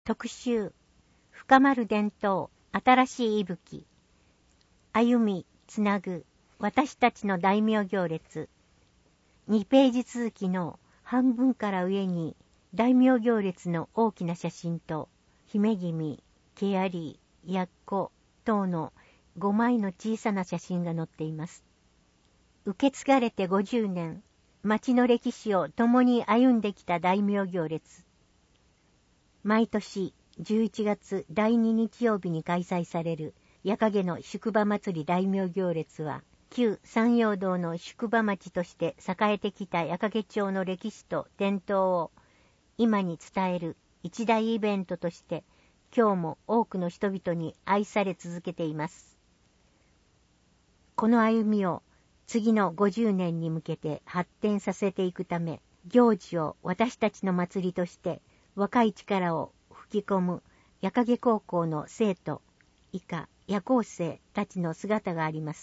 特集、深まる伝統、新しい息吹。歩み、つなぐ、私たちの大名行列。2ページ続きの半分から上に、大名行列の大きな写真と、姫君、毛槍、やっこ等の5枚の小さな写真が載っています。受け継がれて50年、町の歴史を共に歩んできた大名行列。毎年11月第2日曜日に開催される矢影の宿場祭り大名行列は、旧山陽道の宿場町として栄えてきた矢影町の歴史と伝統を今に伝える一大イベントとして、今日も多くの人々に愛され続けています。この歩みを次の50年に向けて発展させていくため、行事を私たちの祭りとして若い力を吹き込む矢影高校の生徒、以下夜行生たちの姿があります。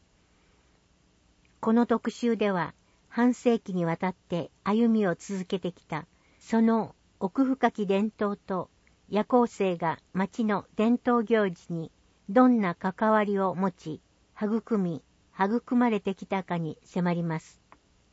この特集では、半世紀にわたって歩みを続けてきた、その奥深き伝統と夜行生が町の伝統行事にどんな関わりを持ち、育まれてきたかに迫ります。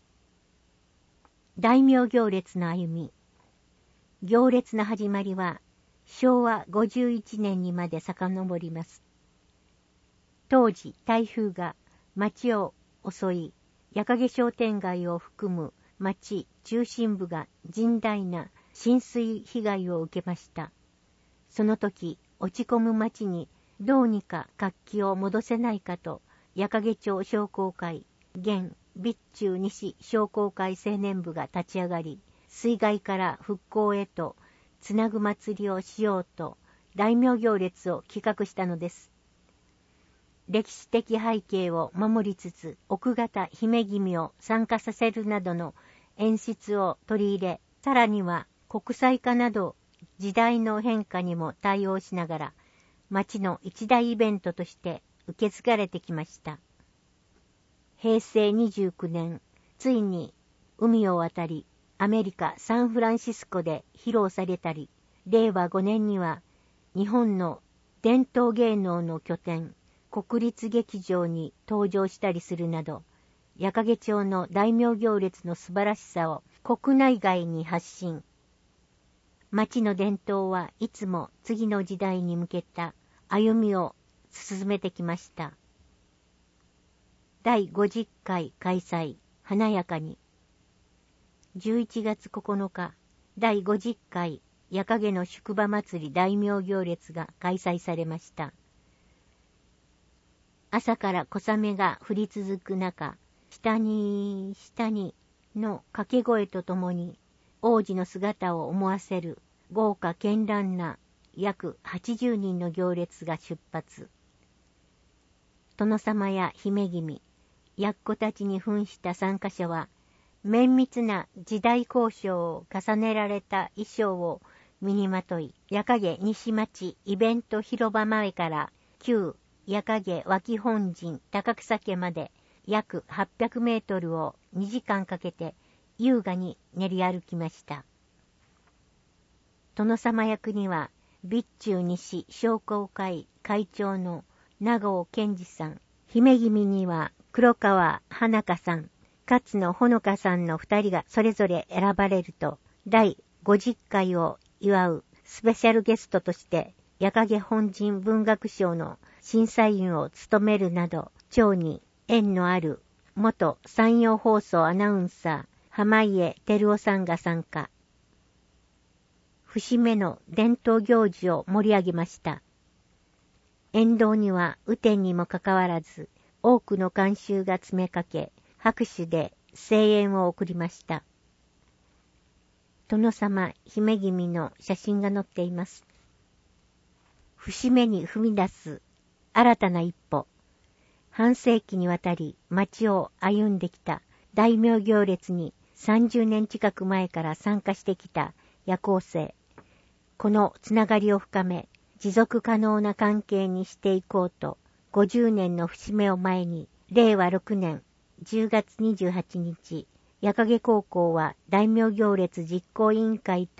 大名行列の歩み。行列の始まりは昭和51年にまで遡ります。当時台風が町を襲い、矢影商店街を含む町中心部が甚大な浸水被害を受けました。その時、落ち込む町にどうにか活気を戻せないかと、矢影町商工会、現備中西商工会青年部が立ち上がり、水害から復興へとつなぐ祭りをしようと大名行列を企画したのです。歴史的背景を守りつつ奥方姫君を参加させるなどの演出を取り入れ、さらには国際化など時代の変化にも対応しながら町の一大イベントとして受け継がれてきました。平成29年、ついに海を渡りアメリカ・サンフランシスコで披露されたり、令和5年には日本の伝統芸能の拠点、国立劇場に登場したりするなど、矢影町の大名行列の素晴らしさを国内外に発信。町の伝統はいつも次の時代に向けた歩みを進めてきました。第50回開催、華やかに。11月9日、第50回矢影の宿場祭り大名行列が開催されました。朝から小雨が降り続く中、下にの掛け声とともに王子の姿を思わせる豪華絢爛な約80人の行列が出発。殿様や姫君、やっこたちに扮した参加者は、綿密な時代交渉を重ねられた衣装を身にまとい、矢影西町イベント広場前から旧矢影脇本陣高草家まで約800メートルを2時間かけて優雅に練り歩きました。殿様役には備中西商工会会長の長尾健二さん、姫君には黒川花香さん、勝野ほのかさんの2人がそれぞれ選ばれると、第50回を祝うスペシャルゲストとして矢影本陣文学賞の審査員を務めるなど、町に縁のある元山陽放送アナウンサー浜家照夫さんが参加。節目の伝統行事を盛り上げました。沿道には雨天にもかかわらず、多くの観衆が詰めかけ、拍手で声援を送りました。殿様、姫君の写真が載っています。節目に踏み出す新たな一歩。半世紀にわたり町を歩んできた大名行列に30年近く前から参加してきた夜行生。このつながりを深め、持続可能な関係にしていこうと、50年の節目を前に、令和6年10月28日、矢影高校は大名行列実行委員会と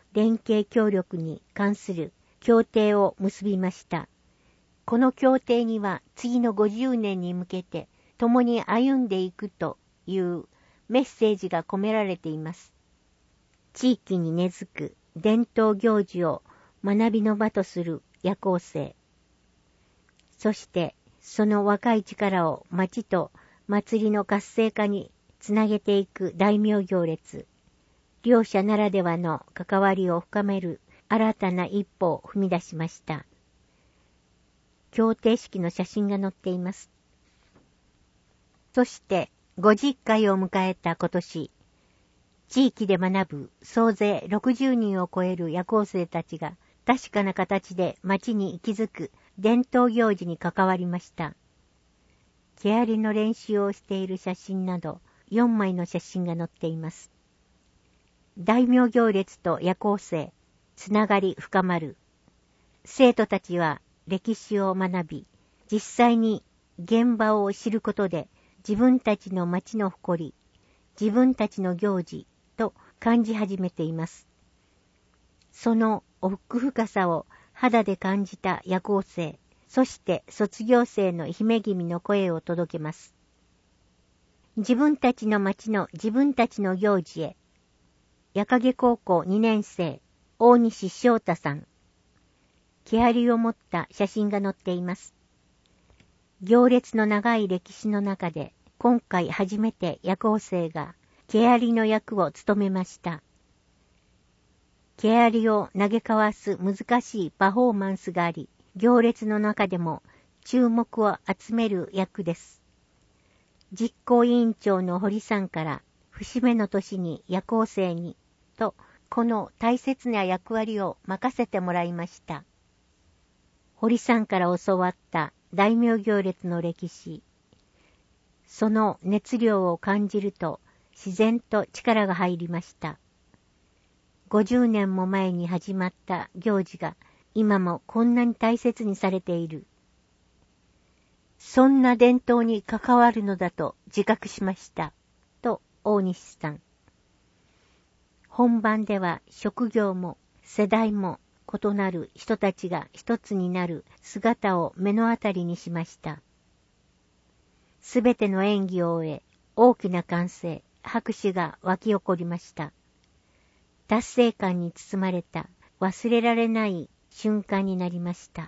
連携協力に関する協定を結びました。この協定には次の50年に向けて共に歩んでいくというメッセージが込められています。地域に根付く伝統行事を学びの場とする夜行性。そしてその若い力を町と祭りの活性化につなげていく大名行列。両者ならではの関わりを深める新たな一歩を踏み出しました。協定式の写真が載っています。そして50回を迎えた今年、地域で学ぶ総勢60人を超える夜行生たちが確かな形で町に息づく伝統行事に関わりました。毛槍の練習をしている写真など4枚の写真が載っています。大名行列と夜行生、つながり深まる。生徒たちは歴史を学び、実際に現場を知ることで自分たちの町の誇り、自分たちの行事と感じ始めています。その奥深さを肌で感じた夜行生、そして卒業生の姫君の声を届けます。自分たちの町の自分たちの行事へ。矢影高校2年生、大西翔太さん。毛槍を持った写真が載っています。行列の長い歴史の中で、今回初めて夜行生が毛槍の役を務めました。毛槍を投げかわす難しいパフォーマンスがあり、行列の中でも注目を集める役です。実行委員長の堀さんから節目の年に夜行生にとこの大切な役割を任せてもらいました。堀さんから教わった大名行列の歴史、その熱量を感じると自然と力が入りました。50年も前に始まった行事が今もこんなに大切にされている。そんな伝統に関わるのだと自覚しました。と大西さん。本番では職業も世代も異なる人たちが一つになる姿を目の当たりにしました。すべての演技を終え、大きな歓声、拍手が湧き起こりました。達成感に包まれた忘れられない瞬間になりました。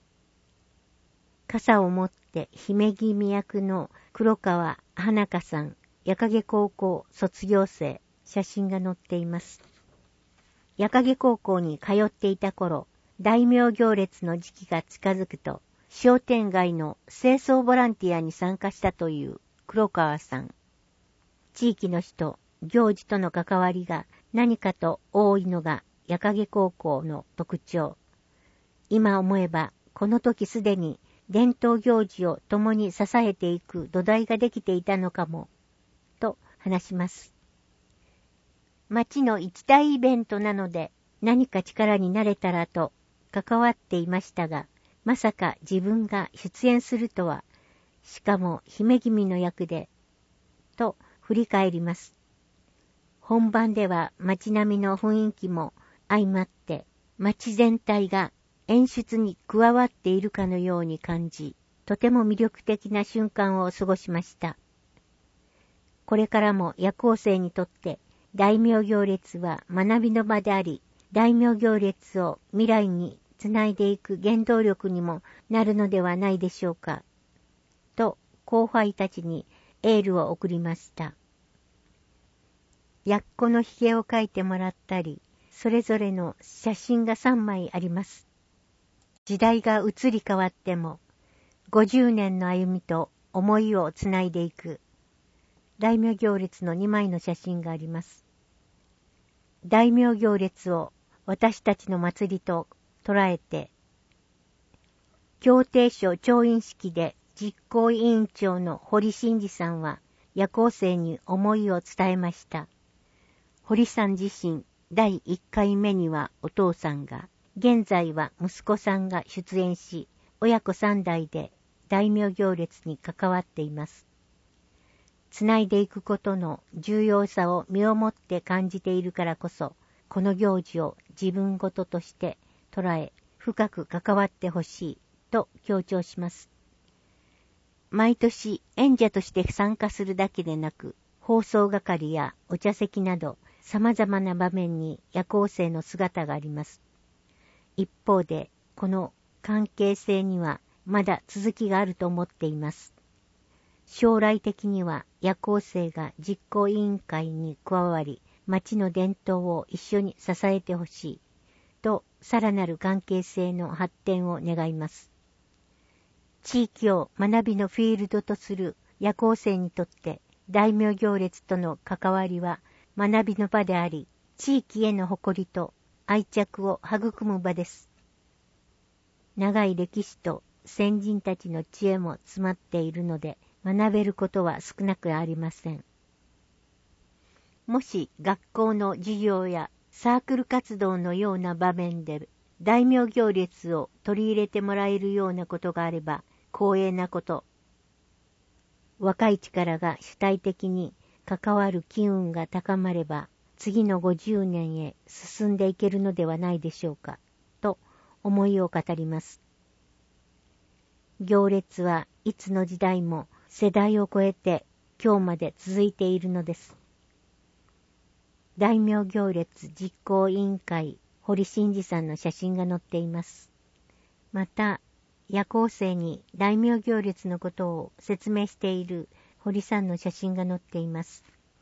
傘を持って姫君役の黒川花香さん、矢影高校卒業生、写真が載っています。矢影高校に通っていた頃、大名行列の時期が近づくと、商店街の清掃ボランティアに参加したという黒川さん。地域の人、行事との関わりが何かと多いのが矢影高校の特徴。今思えば、この時すでに伝統行事を共に支えていく土台ができていたのかも、と話します。町の一大イベントなので何か力になれたらと関わっていましたが、まさか自分が出演するとは、しかも姫君の役で、と振り返ります。本番では町並みの雰囲気も相まって、町全体が演出に加わっているかのように感じ、とても魅力的な瞬間を過ごしました。これからも夜行生にとって大名行列は学びの場であり、大名行列を未来につないでいく原動力にもなるのではないでしょうか。と後輩たちにエールを送りました。やっこのひげを描いてもらったり、それぞれの写真が3枚あります。時代が移り変わっても、50年の歩みと思いをつないでいく。大名行列の2枚の写真があります。大名行列を私たちの祭りと捉えて、協定書調印式で実行委員長の堀真二さんは夜行生に思いを伝えました。堀さん自身、第1回目にはお父さんが、現在は息子さんが出演し、親子3代で大名行列に関わっています。つないでいくことの重要さを身をもって感じているからこそ、 この行事を自分ごととして捉え、深く関わってほしいと強調します。毎年演者として参加するだけでなく、放送係やお茶席など様々な場面に夜行性の姿があります。一方で、この関係性にはまだ続きがあると思っています。将来的には夜行性が実行委員会に加わり、町の伝統を一緒に支えてほしいと、さらなる関係性の発展を願います。地域を学びのフィールドとする夜行性にとって、大名行列との関わりは学びの場であり、地域への誇りと愛着を育む場です。長い歴史と先人たちの知恵も詰まっているので、学べることは少なくありません。もし学校の授業やサークル活動のような場面で大名行列を取り入れてもらえるようなことがあれば光栄なこと。若い力が主体的に関わる機運が高まれば次の50年へ進んでいけるのではないでしょうかと思いを語ります。行列はいつの時代も世代を超えて今日まで続いているのです。大名行列実行委員会堀真二さんの写真が載っています。また、夜行生に大名行列のことを説明している堀さんの写真が載っています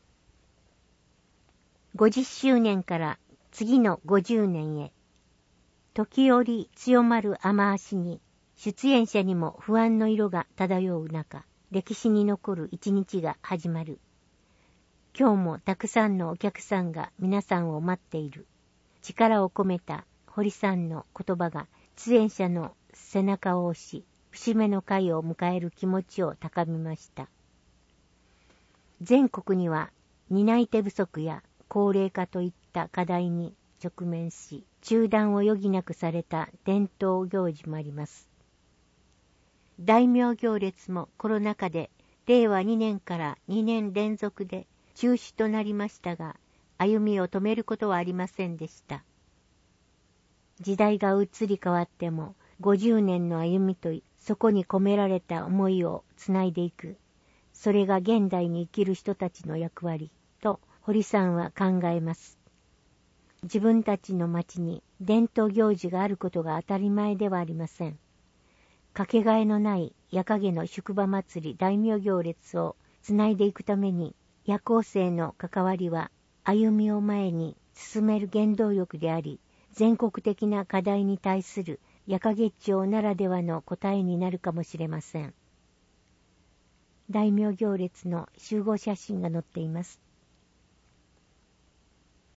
。50周年から次の50年へ、時折強まる雨足に出演者にも不安の色が漂う中、歴史に残る一日が始まる。今日もたくさんのお客さんが皆さんを待っている。力を込めた堀さんの言葉が出演者の背中を押し、節目の回を迎える気持ちを高めました。全国には担い手不足や高齢化といった課題に直面し、中断を余儀なくされた伝統行事もあります。大名行列もコロナ禍で令和2年から2年連続で中止となりましたが、歩みを止めることはありませんでした。時代が移り変わっても50年の歩みとそこに込められた思いをつないでいく。それが現代に生きる人たちの役割と堀さんは考えます。自分たちの町に伝統行事があることが当たり前ではありません。かけがえのない夜影の宿場祭り大名行列をつないでいくために、夜行生の関わりは歩みを前に進める原動力であり、全国的な課題に対する夜影町ならではの答えになるかもしれません。大名行列の集合写真が載っています。